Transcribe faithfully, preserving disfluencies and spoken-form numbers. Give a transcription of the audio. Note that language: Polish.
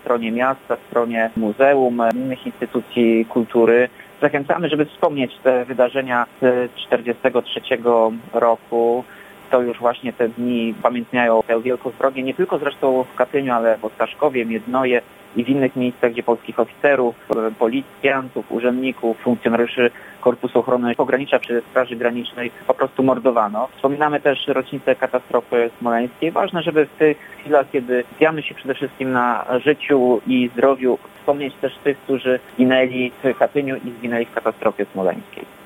stronie miasta, stronie muzeum, innych instytucji kultury. Zachęcamy, żeby wspomnieć te wydarzenia z tysiąc dziewięćset czterdziestego trzeciego roku. To już właśnie te dni upamiętniają tę wielką zbrodnię, nie tylko zresztą w Katyniu, ale w Ostaszkowie, Miednoje i w innych miejscach, gdzie polskich oficerów, policjantów, urzędników, funkcjonariuszy Korpusu Ochrony Pogranicza czy Straży Granicznej po prostu mordowano. Wspominamy też rocznicę katastrofy smoleńskiej. Ważne, żeby w tych chwilach, kiedy skupiamy się przede wszystkim na życiu i zdrowiu, wspomnieć też tych, którzy zginęli w Katyniu i zginęli w katastrofie smoleńskiej.